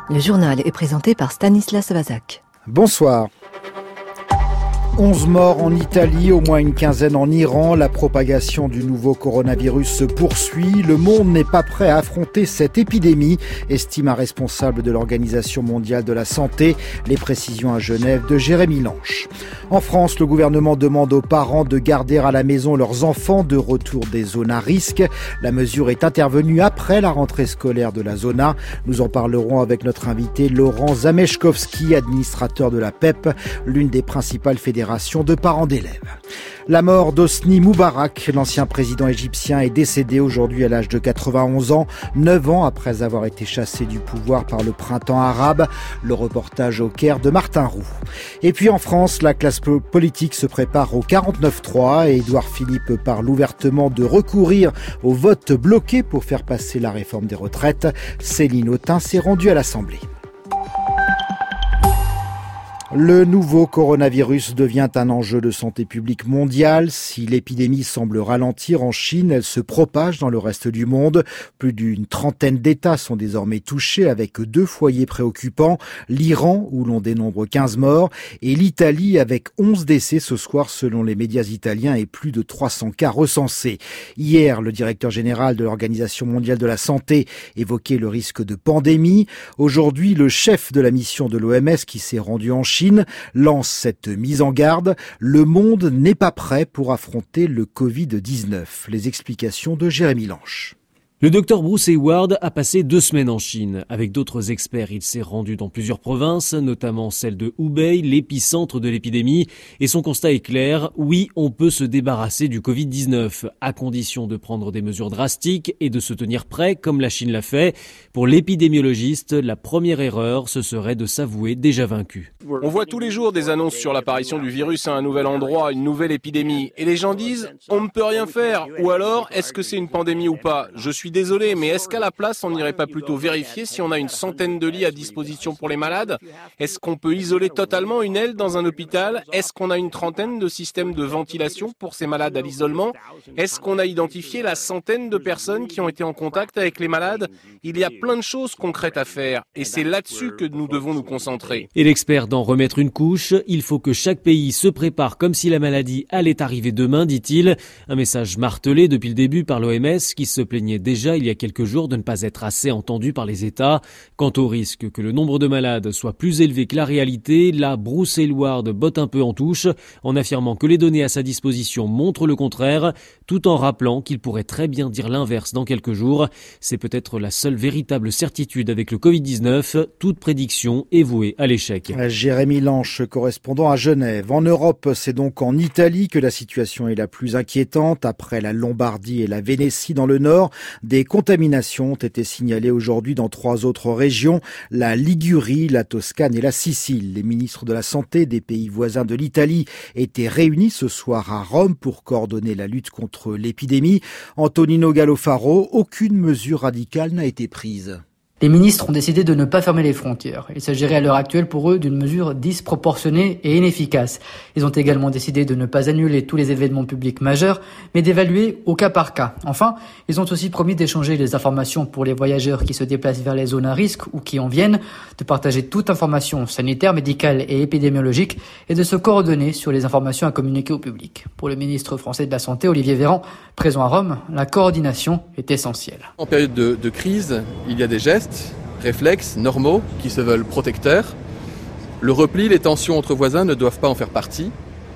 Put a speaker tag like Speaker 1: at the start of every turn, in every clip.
Speaker 1: Le journal est présenté par Stanislas Vazak.
Speaker 2: Bonsoir. 11 morts en Italie, au moins une quinzaine en Iran. La propagation du nouveau coronavirus se poursuit. Le monde n'est pas prêt à affronter cette épidémie, estime un responsable de l'Organisation mondiale de la santé. Les précisions à Genève de Jérémy Lanche. En France, le gouvernement demande aux parents de garder à la maison leurs enfants de retour des zones à risque. La mesure est intervenue après la rentrée scolaire de la zona. Nous en parlerons avec notre invité Laurent Zamechkowski, administrateur de la PEP, l'une des principales fédérations de parents d'élèves. La mort d'Hosni Moubarak, l'ancien président égyptien, est décédé aujourd'hui à l'âge de 91 ans, 9 ans après avoir été chassé du pouvoir par le printemps arabe. Le reportage au Caire de Martin Roux. Et puis en France, la classe politique se prépare au 49-3 et Édouard Philippe parle ouvertement de recourir au vote bloqué pour faire passer la réforme des retraites. Céline Autain s'est rendue à l'Assemblée. Le nouveau coronavirus devient un enjeu de santé publique mondiale. Si l'épidémie semble ralentir en Chine, elle se propage dans le reste du monde. Plus d'une trentaine d'États sont désormais touchés avec 2 foyers préoccupants. L'Iran, où l'on dénombre 15 morts, et l'Italie avec 11 décès ce soir selon les médias italiens et plus de 300 cas recensés. Hier, le directeur général de l'Organisation mondiale de la santé évoquait le risque de pandémie. Aujourd'hui, le chef de la mission de l'OMS qui s'est rendu en Chine lance cette mise en garde. Le monde n'est pas prêt pour affronter le Covid-19. Les explications de Jérémy Lanche.
Speaker 3: Le docteur Bruce Hayward a passé 2 semaines en Chine. Avec d'autres experts, il s'est rendu dans plusieurs provinces, notamment celle de Hubei, l'épicentre de l'épidémie. Et son constat est clair, oui, on peut se débarrasser du Covid-19, à condition de prendre des mesures drastiques et de se tenir prêt, comme la Chine l'a fait. Pour l'épidémiologiste, la première erreur, ce serait de s'avouer déjà vaincu.
Speaker 4: On voit tous les jours des annonces sur l'apparition du virus à un nouvel endroit, une nouvelle épidémie. Et les gens disent, on ne peut rien faire. Ou alors, est-ce que c'est une pandémie ou pas ? Je suis désolé, mais est-ce qu'à la place, on n'irait pas plutôt vérifier si on a une centaine de lits à disposition pour les malades ? Est-ce qu'on peut isoler totalement une aile dans un hôpital ? Est-ce qu'on a une trentaine de systèmes de ventilation pour ces malades à l'isolement ? Est-ce qu'on a identifié la centaine de personnes qui ont été en contact avec les malades ? Il y a plein de choses concrètes à faire, et c'est là-dessus que nous devons nous concentrer.
Speaker 3: Et l'expert d'en remettre une couche, il faut que chaque pays se prépare comme si la maladie allait arriver demain, dit-il. Un message martelé depuis le début par l'OMS qui se plaignait déjà il y a quelques jours de ne pas être assez entendu par les États. Quant au risque que le nombre de malades soit plus élevé que la réalité, là, Bruce Hayward botte un peu en touche en affirmant que les données à sa disposition montrent le contraire, tout en rappelant qu'il pourrait très bien dire l'inverse dans quelques jours. C'est peut-être la seule véritable certitude avec le Covid-19. Toute prédiction est vouée à l'échec.
Speaker 2: Jérémy Lanche, correspondant à Genève. En Europe, c'est donc en Italie que la situation est la plus inquiétante. Après la Lombardie et la Vénétie dans le nord, des contaminations ont été signalées aujourd'hui dans 3 autres régions, la Ligurie, la Toscane et la Sicile. Les ministres de la Santé des pays voisins de l'Italie étaient réunis ce soir à Rome pour coordonner la lutte contre l'épidémie. Antonino Gallofaro, aucune mesure radicale n'a été prise.
Speaker 5: Les ministres ont décidé de ne pas fermer les frontières. Il s'agirait à l'heure actuelle pour eux d'une mesure disproportionnée et inefficace. Ils ont également décidé de ne pas annuler tous les événements publics majeurs, mais d'évaluer au cas par cas. Enfin, ils ont aussi promis d'échanger les informations pour les voyageurs qui se déplacent vers les zones à risque ou qui en viennent, de partager toute information sanitaire, médicale et épidémiologique et de se coordonner sur les informations à communiquer au public. Pour le ministre français de la Santé, Olivier Véran, présent à Rome, la coordination est essentielle.
Speaker 6: En période de crise, il y a des gestes, réflexes normaux qui se veulent protecteurs. Le repli, les tensions entre voisins ne doivent pas en faire partie.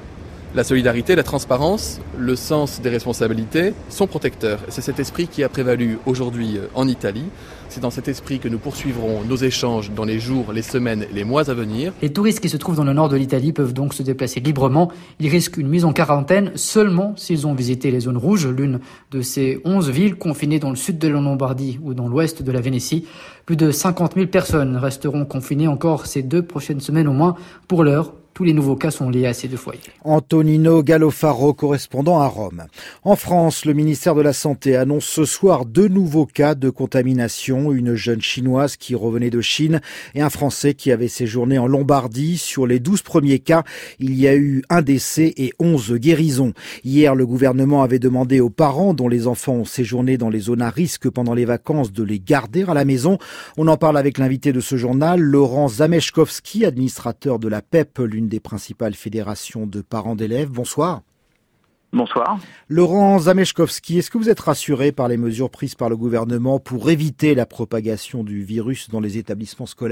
Speaker 6: La solidarité, la transparence, le sens des responsabilités sont protecteurs. C'est cet esprit qui a prévalu aujourd'hui en Italie. C'est dans cet esprit que nous poursuivrons nos échanges dans les jours, les semaines, les mois à venir.
Speaker 5: Les touristes qui se trouvent dans le nord de l'Italie peuvent donc se déplacer librement. Ils risquent une mise en quarantaine seulement s'ils ont visité les zones rouges, l'une de ces 11 villes confinées dans le sud de la Lombardie ou dans l'ouest de la Vénétie. Plus de 50 000 personnes resteront confinées encore ces 2 prochaines semaines au moins. Pour l'heure, Tous les nouveaux cas sont liés à ces 2 foyers.
Speaker 2: Antonino Gallofaro, correspondant à Rome. En France, le ministère de la Santé annonce ce soir 2 nouveaux cas de contamination. Une jeune chinoise qui revenait de Chine et un Français qui avait séjourné en Lombardie. Sur les 12 premiers cas, il y a eu 1 décès et 11 guérisons. Hier, le gouvernement avait demandé aux parents dont les enfants ont séjourné dans les zones à risque pendant les vacances de les garder à la maison. On en parle avec l'invité de ce journal, Laurent Zamechkowski, administrateur de la PEP, l'une des principales fédérations de parents d'élèves. Bonsoir.
Speaker 7: Bonsoir.
Speaker 2: Laurent Zamechkowski, est-ce que vous êtes rassuré par les mesures prises par le gouvernement pour éviter la propagation du virus dans les établissements scolaires ?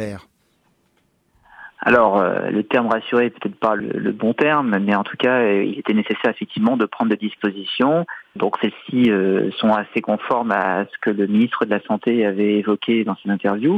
Speaker 7: Alors, le terme rassuré est peut-être pas le bon terme, mais en tout cas, il était nécessaire effectivement de prendre des dispositions. Donc, celles-ci sont assez conformes à ce que le ministre de la Santé avait évoqué dans son interview.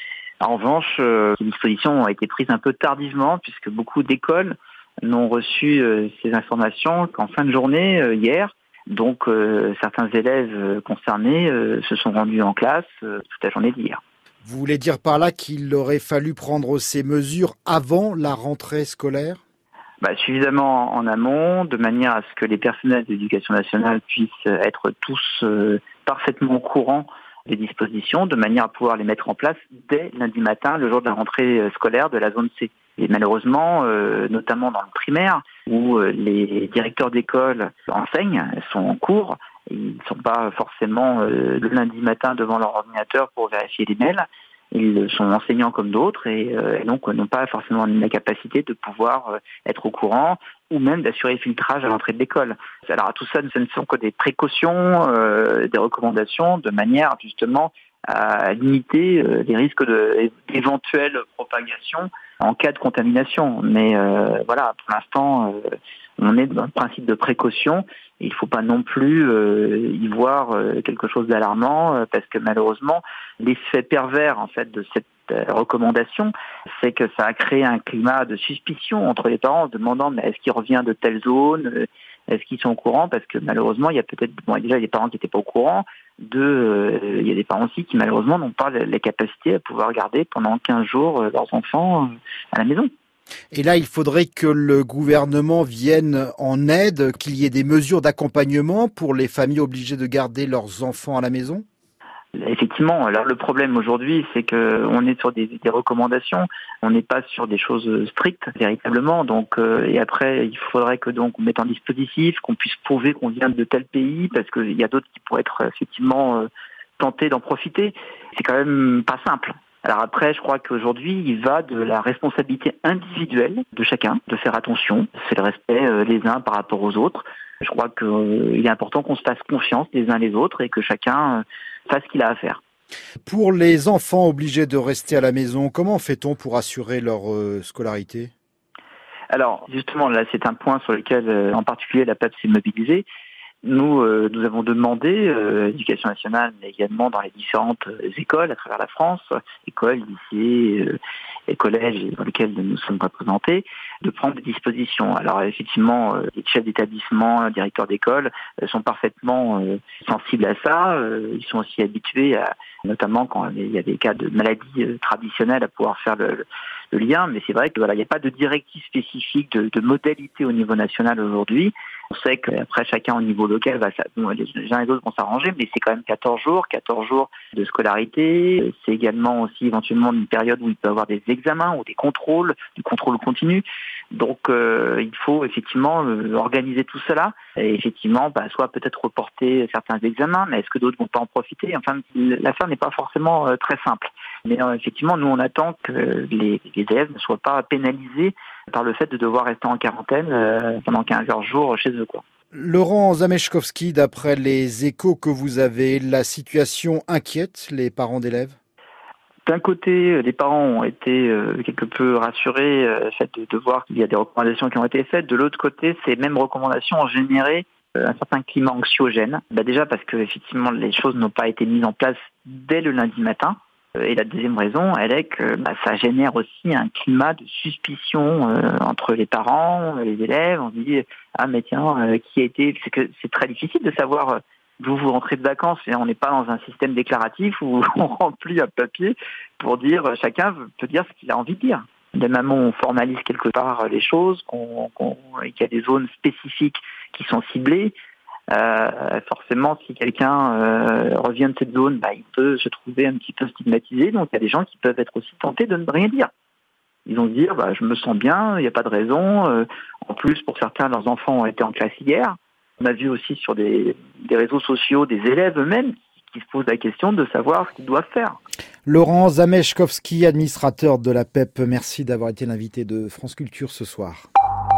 Speaker 7: En revanche, ces dispositions ont été prises un peu tardivement, puisque beaucoup d'écoles n'ont reçu ces informations qu'en fin de journée, hier. Donc, certains élèves concernés se sont rendus en classe toute la journée d'hier.
Speaker 2: Vous voulez dire par là qu'il aurait fallu prendre ces mesures avant la rentrée scolaire ?
Speaker 7: Suffisamment en amont, de manière à ce que les personnels de l'éducation nationale puissent être tous parfaitement au courant des dispositions, de manière à pouvoir les mettre en place dès lundi matin, le jour de la rentrée scolaire de la zone C. Et malheureusement, notamment dans le primaire, où les directeurs d'école enseignent, sont en cours, ils ne sont pas forcément le lundi matin devant leur ordinateur pour vérifier les mails. Ils sont enseignants comme d'autres et donc n'ont pas forcément la capacité de pouvoir être au courant ou même d'assurer le filtrage à l'entrée de l'école. Alors tout ça, ce ne sont que des précautions, des recommandations de manière justement à limiter les risques d'éventuelle propagation en cas de contamination. Mais voilà, pour l'instant, on est dans le principe de précaution. Il ne faut pas non plus y voir quelque chose d'alarmant parce que malheureusement, l'effet pervers en fait de cette recommandation, c'est que ça a créé un climat de suspicion entre les parents en se demandant mais est-ce qu'il revient de telle zone, est-ce qu'ils sont au courant, parce que malheureusement il y a peut-être déjà des parents qui n'étaient pas au courant, il y a des parents aussi qui malheureusement n'ont pas la capacité à pouvoir garder pendant 15 jours leurs enfants à la maison.
Speaker 2: Et là, il faudrait que le gouvernement vienne en aide, qu'il y ait des mesures d'accompagnement pour les familles obligées de garder leurs enfants à la maison ?
Speaker 7: Effectivement, alors le problème aujourd'hui, c'est que on est sur des recommandations, on n'est pas sur des choses strictes véritablement. Donc et après, il faudrait que donc on mette en dispositif, qu'on puisse prouver qu'on vient de tel pays, parce qu'il y a d'autres qui pourraient être effectivement tentés d'en profiter. C'est quand même pas simple. Alors après, je crois qu'aujourd'hui, il va de la responsabilité individuelle de chacun de faire attention. C'est le respect les uns par rapport aux autres. Je crois qu'il est important qu'on se fasse confiance les uns les autres et que chacun fasse ce qu'il a à faire.
Speaker 2: Pour les enfants obligés de rester à la maison, comment fait-on pour assurer leur scolarité ?
Speaker 7: Alors justement, là, c'est un point sur lequel en particulier la PEP s'est mobilisée. Nous avons demandé à l'Éducation nationale, mais également dans les différentes écoles à travers la France, écoles, lycées et collèges dans lesquels nous sommes représentés, de prendre des dispositions. Alors effectivement, les chefs d'établissement, directeurs d'école sont parfaitement sensibles à ça. Ils sont aussi habitués, notamment quand il y a des cas de maladies traditionnelles, à pouvoir faire le lien. Mais c'est vrai que il n'y a pas de directive spécifique, de modalité au niveau national aujourd'hui. On sait qu'après, chacun au niveau local, les uns et les autres vont s'arranger, mais c'est quand même 14 jours de scolarité. C'est également aussi éventuellement une période où il peut y avoir des examens ou des contrôles, du contrôle continu. Donc, il faut effectivement organiser tout cela et effectivement, soit peut-être reporter certains examens, mais est-ce que d'autres vont pas en profiter ? Enfin, l'affaire n'est pas forcément très simple. Mais effectivement, nous, on attend que les élèves ne soient pas pénalisés par le fait de devoir rester en quarantaine pendant 15 jours chez eux, quoi.
Speaker 2: Laurent Zamechkowski, d'après les échos que vous avez, la situation inquiète les parents d'élèves ?
Speaker 7: D'un côté, les parents ont été quelque peu rassurés fait de voir qu'il y a des recommandations qui ont été faites. De l'autre côté, ces mêmes recommandations ont généré un certain climat anxiogène. Déjà parce que effectivement les choses n'ont pas été mises en place dès le lundi matin. Et la deuxième raison, elle est que ça génère aussi un climat de suspicion entre les parents, les élèves. On se dit mais tiens, qui a été ? C'est que c'est très difficile de savoir d'où vous rentrez de vacances. Et on n'est pas dans un système déclaratif où on remplit un papier pour dire chacun peut dire ce qu'il a envie de dire. on formalise quelque part les choses, et qu'il y a des zones spécifiques qui sont ciblées, forcément, si quelqu'un revient de cette zone, il peut se trouver un petit peu stigmatisé. Donc, il y a des gens qui peuvent être aussi tentés de ne rien dire. Ils vont se dire, je me sens bien, il n'y a pas de raison. En plus, pour certains, leurs enfants ont été en classe hier. On a vu aussi sur des réseaux sociaux des élèves eux-mêmes qui se posent la question de savoir ce qu'ils doivent faire.
Speaker 2: Laurent Zamechkowski, administrateur de la PEP, merci d'avoir été l'invité de France Culture ce soir.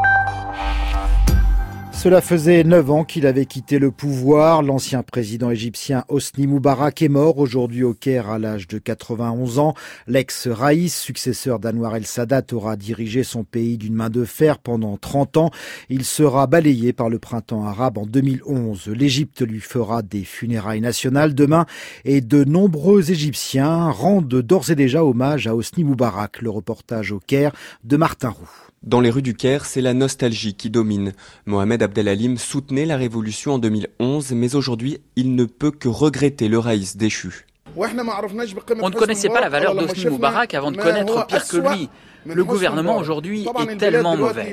Speaker 2: Cela faisait 9 ans qu'il avait quitté le pouvoir. L'ancien président égyptien Hosni Moubarak est mort aujourd'hui au Caire à l'âge de 91 ans. L'ex-Raïs, successeur d'Anwar el-Sadat, aura dirigé son pays d'une main de fer pendant 30 ans. Il sera balayé par le printemps arabe en 2011. L'Égypte lui fera des funérailles nationales demain et de nombreux Égyptiens rendent d'ores et déjà hommage à Hosni Moubarak. Le reportage au Caire de Martin Roux.
Speaker 8: Dans les rues du Caire, c'est la nostalgie qui domine. Mohamed Abdelhalim soutenait la révolution en 2011, mais aujourd'hui, il ne peut que regretter le raïs déchu.
Speaker 9: On ne connaissait pas la valeur d'Hosni Moubarak avant de connaître pire que lui. Le gouvernement aujourd'hui est tellement mauvais.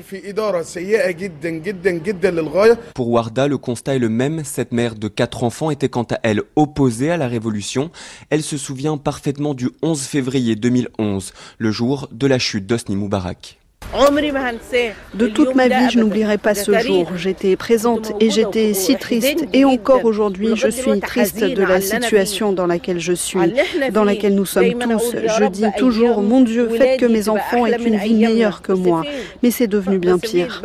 Speaker 8: Pour Warda, le constat est le même. Cette mère de 4 enfants était quant à elle opposée à la révolution. Elle se souvient parfaitement du 11 février 2011, le jour de la chute d'Hosni Moubarak.
Speaker 10: De toute ma vie, je n'oublierai pas ce jour. J'étais présente et j'étais si triste. Et encore aujourd'hui, je suis triste de la situation dans laquelle je suis, dans laquelle nous sommes tous. Je dis toujours, mon Dieu, faites que mes enfants aient une vie meilleure que moi. Mais c'est devenu bien pire.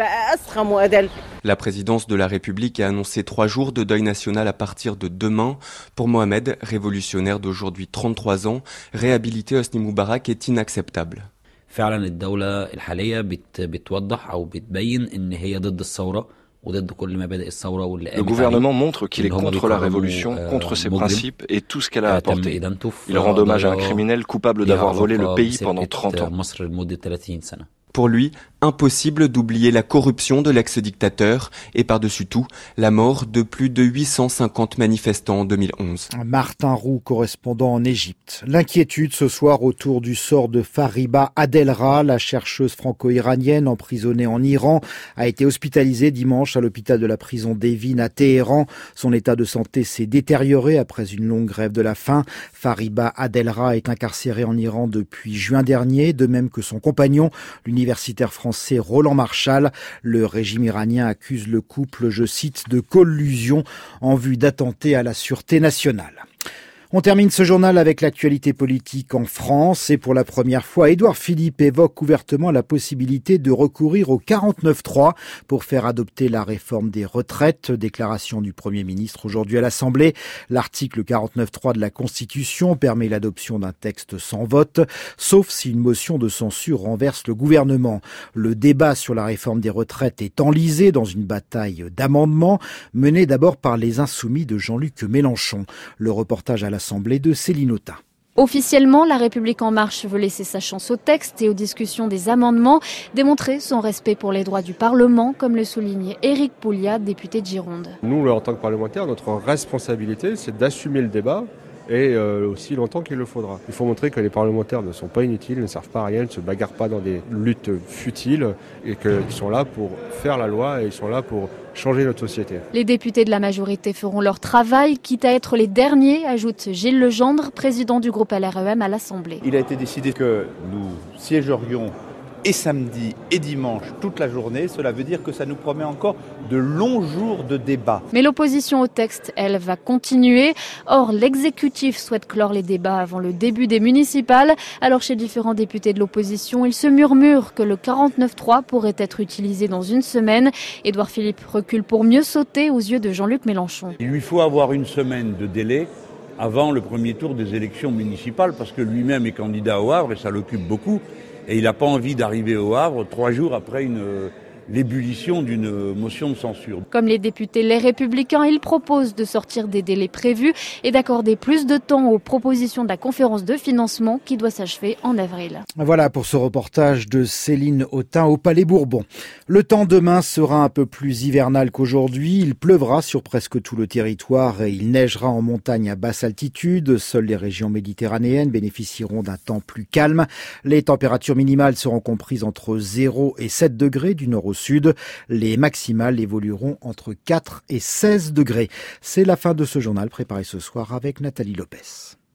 Speaker 8: La présidence de la République a annoncé 3 jours de deuil national à partir de demain. Pour Mohamed, révolutionnaire d'aujourd'hui 33 ans, réhabiliter Hosni Moubarak est inacceptable.
Speaker 11: فعلا الدولة الحالية بتوضح أو بتبين إن هي ضد الثورة وضد كل مبادئ الثورة واللي قامت.
Speaker 12: Le gouvernement montre qu'il est contre la révolution, contre ses principes et tout ce qu'elle a apporté. Il rend hommage à un criminel coupable d'avoir volé le pays pendant 30 ans.
Speaker 8: Pour lui, impossible d'oublier la corruption de l'ex-dictateur et par-dessus tout, la mort de plus de 850 manifestants en 2011.
Speaker 2: Martin Roux, correspondant en Égypte. L'inquiétude ce soir autour du sort de Fariba Adelra, la chercheuse franco-iranienne emprisonnée en Iran, a été hospitalisée dimanche à l'hôpital de la prison d'Evin à Téhéran. Son état de santé s'est détérioré après une longue grève de la faim. Fariba Adelra est incarcérée en Iran depuis juin dernier, de même que son compagnon, l'universitaire français Roland Marchal. Le régime iranien accuse le couple, je cite, de collusion en vue d'attenter à la sûreté nationale. On termine ce journal avec l'actualité politique en France et pour la première fois, Édouard Philippe évoque ouvertement la possibilité de recourir au 49.3 pour faire adopter la réforme des retraites. Déclaration du Premier ministre aujourd'hui à l'Assemblée. L'article 49.3 de la Constitution permet l'adoption d'un texte sans vote, sauf si une motion de censure renverse le gouvernement. Le débat sur la réforme des retraites est enlisé dans une bataille d'amendements menée d'abord par les Insoumis de Jean-Luc Mélenchon. Le reportage à l'Assemblée de Céline Autain.
Speaker 13: Officiellement, La République En Marche veut laisser sa chance au texte et aux discussions des amendements, démontrer son respect pour les droits du Parlement, comme le soulignait Éric Pouliat, député de Gironde.
Speaker 14: Nous, en tant que parlementaires, notre responsabilité, c'est d'assumer le débat et aussi longtemps qu'il le faudra. Il faut montrer que les parlementaires ne sont pas inutiles, ne servent pas à rien, ne se bagarrent pas dans des luttes futiles et qu'ils sont là pour faire la loi et ils sont là pour changer notre société.
Speaker 13: Les députés de la majorité feront leur travail, quitte à être les derniers, ajoute Gilles Legendre, président du groupe LREM à l'Assemblée.
Speaker 15: Il a été décidé que nous siégerions et samedi et dimanche toute la journée. Cela veut dire que ça nous promet encore de longs jours de débat.
Speaker 13: Mais l'opposition au texte, elle, va continuer. Or, l'exécutif souhaite clore les débats avant le début des municipales. Alors, chez différents députés de l'opposition, il se murmure que le 49.3 pourrait être utilisé dans une semaine. Édouard Philippe recule pour mieux sauter aux yeux de Jean-Luc Mélenchon.
Speaker 15: Il lui faut avoir une semaine de délai avant le premier tour des élections municipales parce que lui-même est candidat au Havre et ça l'occupe beaucoup. Et il n'a pas envie d'arriver au Havre 3 jours après une l'ébullition d'une motion de censure.
Speaker 13: Comme les députés Les Républicains, ils proposent de sortir des délais prévus et d'accorder plus de temps aux propositions de la conférence de financement qui doit s'achever en avril.
Speaker 2: Voilà pour ce reportage de Céline Autain au Palais Bourbon. Le temps demain sera un peu plus hivernal qu'aujourd'hui. Il pleuvra sur presque tout le territoire et il neigera en montagne à basse altitude. Seules les régions méditerranéennes bénéficieront d'un temps plus calme. Les températures minimales seront comprises entre 0 et 7 degrés du nord au sud. Les maximales évolueront entre 4 et 16 degrés. C'est la fin de ce journal préparé ce soir avec Nathalie Lopez.